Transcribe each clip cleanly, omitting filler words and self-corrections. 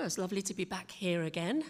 Well, it's lovely to be back here again.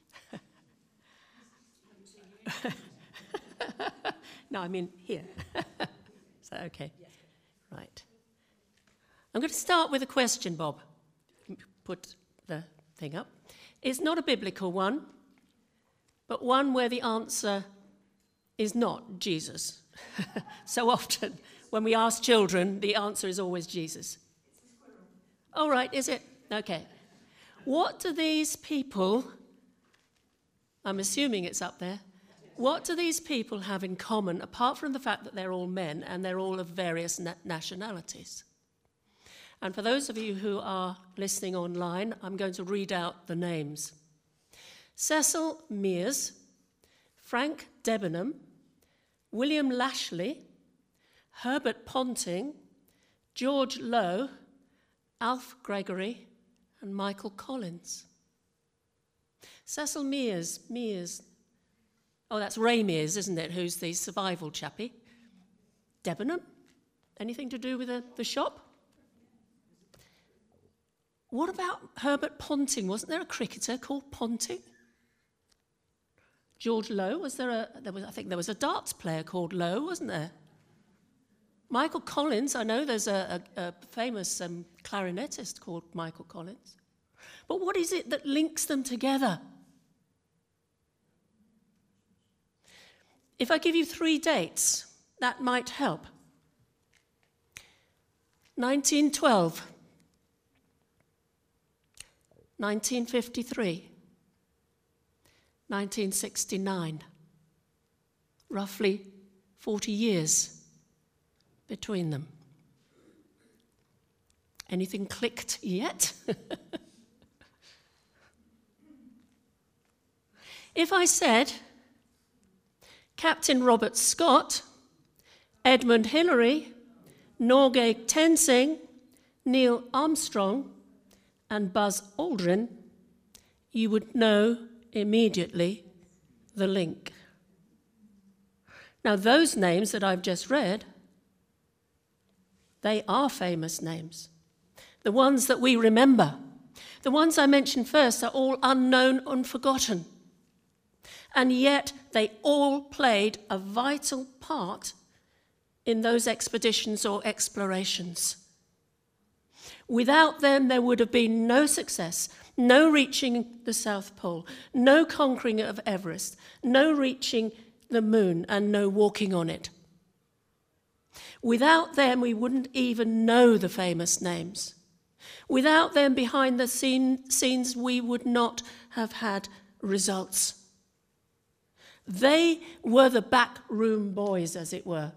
No, I mean here. Is that okay? Right. I'm going to start with a question, Bob. Put the thing up. It's not a biblical one, but one where the answer is not Jesus. So often, when we ask children, the answer is always Jesus. Oh, right, is it? Okay. What do these people, I'm assuming it's up there, what do these people have in common, apart from the fact that they're all men and they're all of various nationalities? And for those of you who are listening online, I'm going to read out the names. Cecil Mears, Frank Debenham, William Lashley, Herbert Ponting, George Lowe, Alf Gregory, and Michael Collins. Cecil Mears, oh, that's Ray Mears, isn't it, who's the survival chappie? Debenham, anything to do with the shop? What about Herbert Ponting? Wasn't there a cricketer called Ponting? George Lowe, I think there was a darts player called Lowe, wasn't there? Michael Collins, I know there's a famous clarinetist called Michael Collins. But what is it that links them together? If I give you 3 dates, that might help. 1912, 1953, 1969, roughly 40 years between them. Anything clicked yet? If I said Captain Robert Scott, Edmund Hillary, Norgay Tenzing, Neil Armstrong, and Buzz Aldrin, you would know immediately the link. Now, those names that I've just read, they are famous names. The ones that we remember. The ones I mentioned first are all unknown and forgotten. And yet they all played a vital part in those expeditions or explorations. Without them, there would have been no success, no reaching the South Pole, no conquering of Everest, no reaching the moon, and no walking on it. Without them, we wouldn't even know the famous names. Without them behind the scenes, we would not have had results. They were the backroom boys, as it were.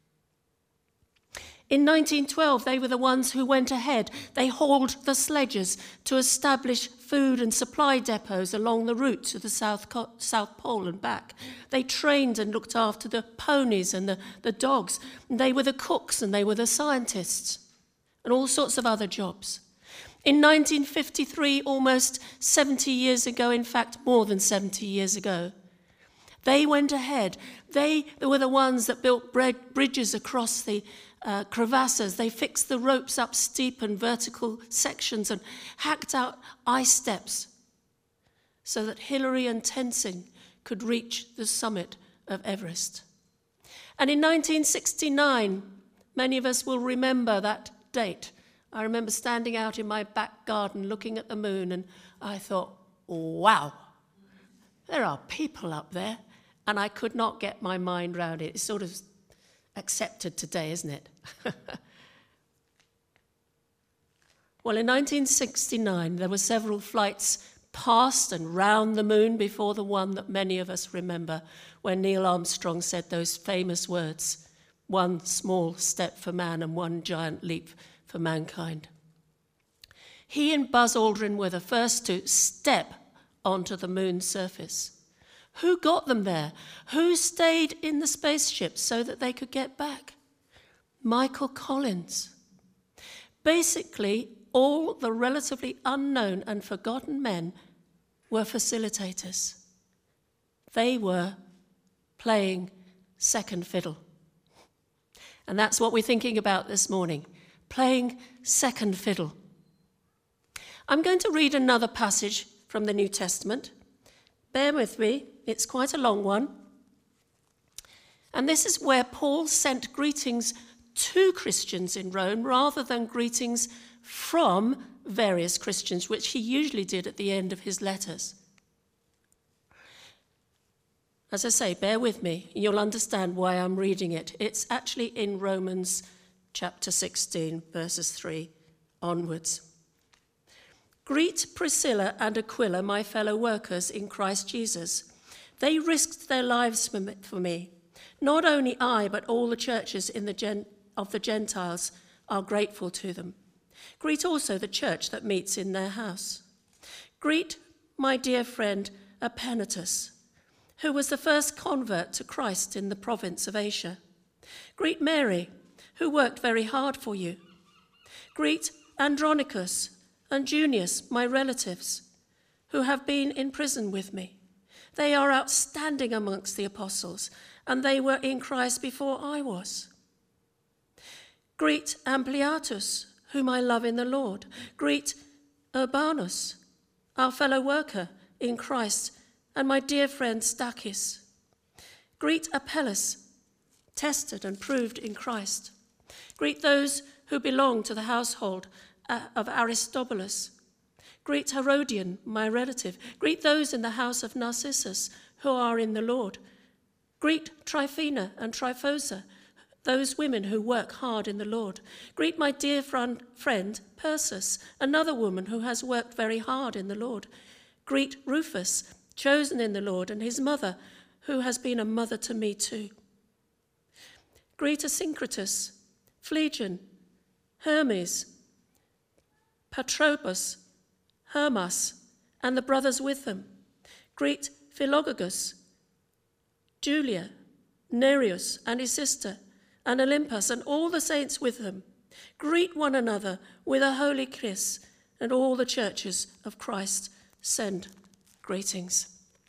In 1912, they were the ones who went ahead. They hauled the sledges to establish food and supply depots along the route to the South Pole and back. They trained and looked after the ponies and the dogs. They were the cooks and they were the scientists and all sorts of other jobs. In 1953, almost 70 years ago, in fact, more than 70 years ago, they went ahead. They were the ones that built bridges across the crevasses. They fixed the ropes up steep and vertical sections and hacked out ice steps so that Hillary and Tenzing could reach the summit of Everest. And in 1969, many of us will remember that date. I remember standing out in my back garden looking at the moon, and I thought, wow, there are people up there. And I could not get my mind around it. It's sort of accepted today, isn't it? Well, in 1969, there were several flights past and round the moon before the one that many of us remember, when Neil Armstrong said those famous words, "One small step for man and one giant leap for mankind." He and Buzz Aldrin were the first to step onto the moon's surface. Who got them there? Who stayed in the spaceship so that they could get back? Michael Collins. Basically, all the relatively unknown and forgotten men were facilitators. They were playing second fiddle. And that's what we're thinking about this morning, playing second fiddle. I'm going to read another passage from the New Testament. Bear with me, it's quite a long one. And this is where Paul sent greetings to Christians in Rome rather than greetings from various Christians, which he usually did at the end of his letters. As I say, bear with me, you'll understand why I'm reading it. It's actually in Romans chapter 16, verses 3 onwards. Greet Priscilla and Aquila, my fellow workers in Christ Jesus. They risked their lives for me. Not only I, but all the churches of the Gentiles are grateful to them. Greet also the church that meets in their house. Greet my dear friend Epaenetus, who was the first convert to Christ in the province of Asia. Greet Mary, who worked very hard for you. Greet Andronicus and Junius, my relatives, who have been in prison with me. They are outstanding amongst the apostles, and they were in Christ before I was. Greet Ampliatus, whom I love in the Lord. Greet Urbanus, our fellow worker in Christ, and my dear friend Stachys. Greet Apelles, tested and proved in Christ. Greet those who belong to the household of Aristobulus. Greet Herodion, my relative. Greet those in the house of Narcissus who are in the Lord. Greet Tryphena and Tryphosa, those women who work hard in the Lord. Greet my dear friend Persis, another woman who has worked very hard in the Lord. Greet Rufus, chosen in the Lord, and his mother, who has been a mother to me too. Greet Asyncritus, Phlegon, Hermes, Patrobus, Hermas, and the brothers with them. Greet Philologus, Julia, Nereus and his sister, and Olympus, and all the saints with them. Greet one another with a holy kiss, and all the churches of Christ send greetings.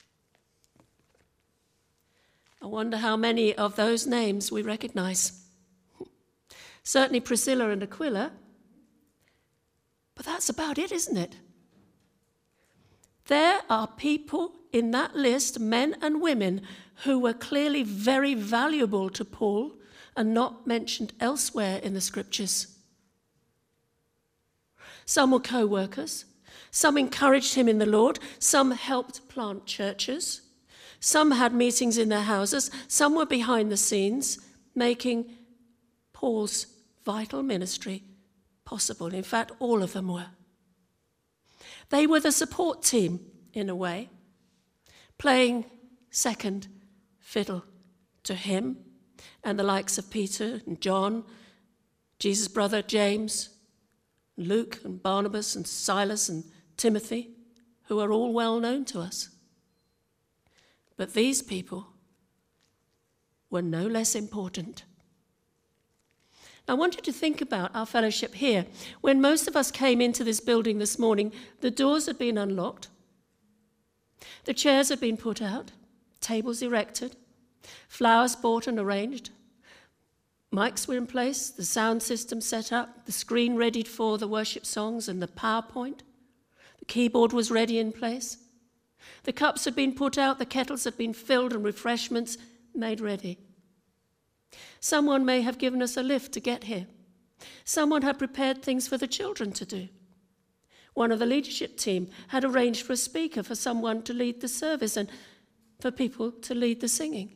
I wonder how many of those names we recognize. Certainly Priscilla and Aquila, but that's about it, isn't it? There are people in that list, men and women, who were clearly very valuable to Paul and not mentioned elsewhere in the scriptures. Some were co-workers, some encouraged him in the Lord, some helped plant churches, some had meetings in their houses, some were behind the scenes, making Paul's vital ministry possible. In fact, all of them were. They were the support team, in a way, playing second fiddle to him and the likes of Peter and John, Jesus' brother James, Luke and Barnabas and Silas and Timothy, who are all well known to us. But these people were no less important. I want you to think about our fellowship here. When most of us came into this building this morning, the doors had been unlocked, the chairs had been put out, tables erected, flowers bought and arranged, mics were in place, the sound system set up, the screen readied for the worship songs and the PowerPoint, the keyboard was ready in place, the cups had been put out, the kettles had been filled and refreshments made ready. Someone may have given us a lift to get here. Someone had prepared things for the children to do. One of the leadership team had arranged for a speaker for someone to lead the service and for people to lead the singing.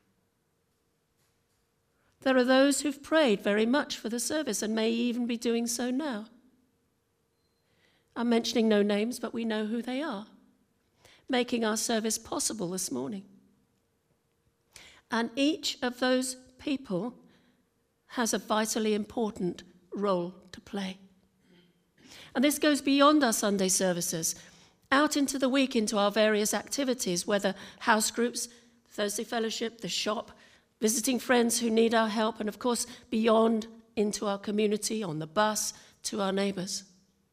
There are those who've prayed very much for the service and may even be doing so now. I'm mentioning no names, but we know who they are, making our service possible this morning. And each of those people has a vitally important role to play. And this goes beyond our Sunday services, out into the week, into our various activities, whether house groups, Thursday fellowship, the shop, visiting friends who need our help, and of course beyond into our community, on the bus, to our neighbours.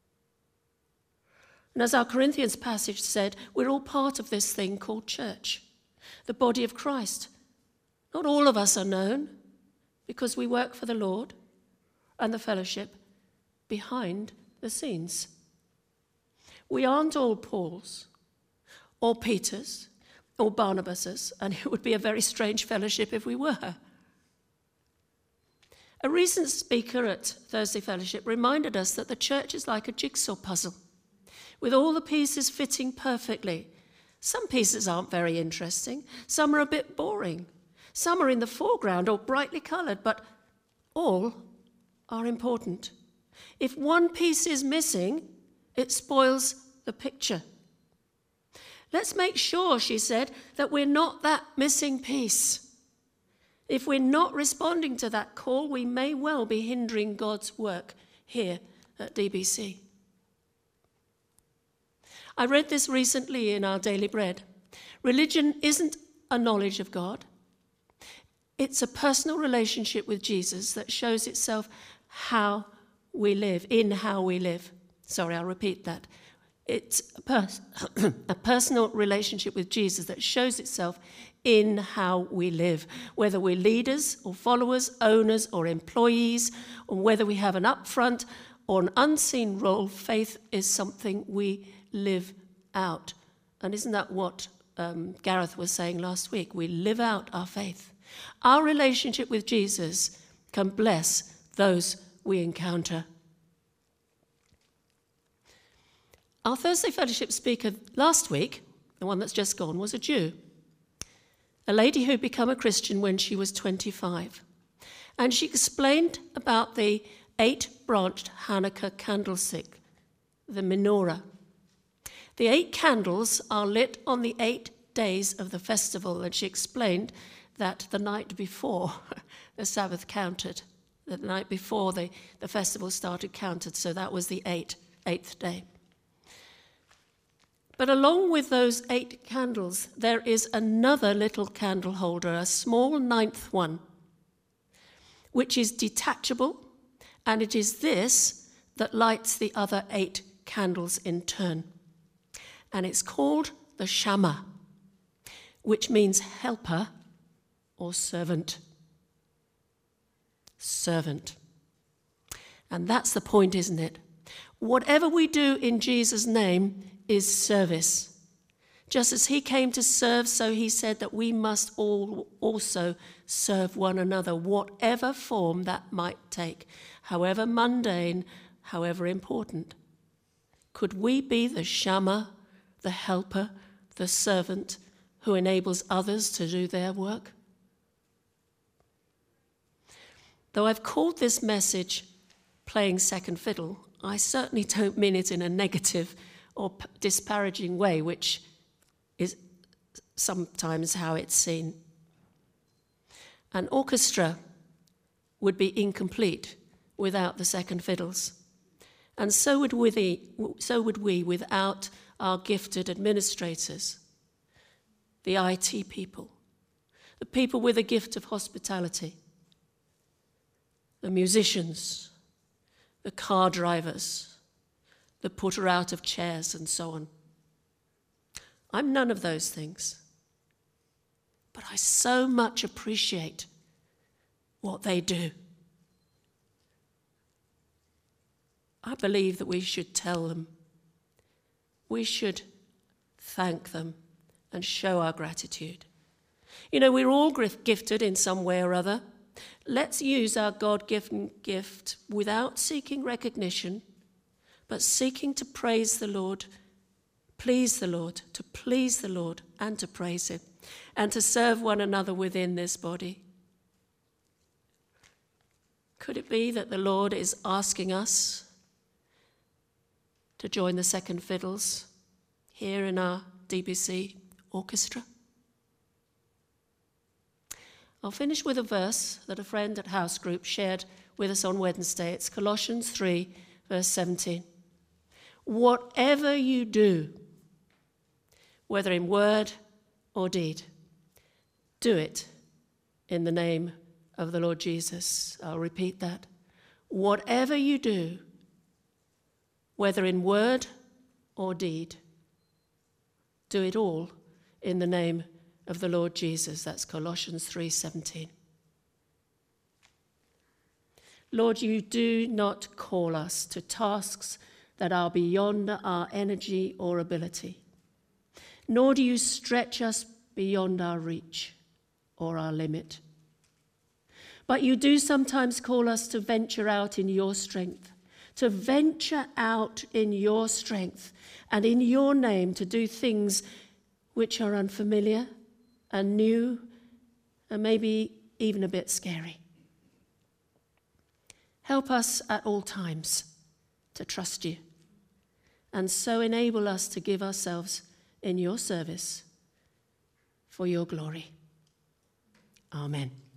And as our Corinthians passage said, we're all part of this thing called church, the body of Christ. Not all of us are known because we work for the Lord and the fellowship behind the scenes. We aren't all Pauls or Peters or Barnabases, and it would be a very strange fellowship if we were. A recent speaker at Thursday Fellowship reminded us that the church is like a jigsaw puzzle, with all the pieces fitting perfectly. Some pieces aren't very interesting, some are a bit boring, some are in the foreground or brightly coloured, but all are important. If one piece is missing, it spoils the picture. Let's make sure, she said, that we're not that missing piece. If we're not responding to that call, we may well be hindering God's work here at DBC. I read this recently in our Daily Bread. Religion isn't a knowledge of God. It's a personal relationship with Jesus that shows itself how we live, in how we live. Sorry, I'll repeat that. It's a personal relationship with Jesus that shows itself in how we live, whether we're leaders or followers, owners or employees, or whether we have an upfront or an unseen role. Faith is something we live out. And isn't that what Gareth was saying last week? We live out our faith. Our relationship with Jesus can bless those we encounter. Our Thursday Fellowship speaker last week, the one that's just gone, was a Jew, a lady who'd become a Christian when she was 25. And she explained about the 8-branched Hanukkah candlestick, the menorah. The 8 candles are lit on the 8 days of the festival, and she explained that the night before the Sabbath counted, the night before the festival started counted, so that was the 8th day. But along with those 8 candles, there is another little candle holder, a small 9th one, which is detachable, and it is this that lights the other 8 candles in turn. And it's called the Shammah, which means helper or servant. Servant. And that's the point, isn't it? Whatever we do in Jesus' name is service. Just as he came to serve, so he said that we must all also serve one another, whatever form that might take, however mundane, however important. Could we be the Shammah, the helper, the servant who enables others to do their work? Though I've called this message playing second fiddle, I certainly don't mean it in a negative or disparaging way, which is sometimes how it's seen. An orchestra would be incomplete without the second fiddles, and so would we without our gifted administrators, the IT people, the people with a gift of hospitality, the musicians, the car drivers, the putter out of chairs, and so on. I'm none of those things, but I so much appreciate what they do. I believe that we should tell them. We should thank them and show our gratitude. You know, we're all gifted in some way or other. Let's use our God-given gift without seeking recognition, but seeking to praise the Lord, please the Lord, to please the Lord and to praise him, and to serve one another within this body. Could it be that the Lord is asking us to join the second fiddles here in our DBC orchestra? I'll finish with a verse that a friend at House Group shared with us on Wednesday. It's Colossians 3, verse 17. Whatever you do, whether in word or deed, do it in the name of the Lord Jesus. I'll repeat that. Whatever you do, whether in word or deed, do it all in the name of the Lord Jesus. That's Colossians 3:17. Lord, you do not call us to tasks that are beyond our energy or ability, nor do you stretch us beyond our reach or our limit. But you do sometimes call us to venture out in your strength, to venture out in your strength and in your name to do things which are unfamiliar and new and maybe even a bit scary. Help us at all times to trust you, and so enable us to give ourselves in your service for your glory. Amen.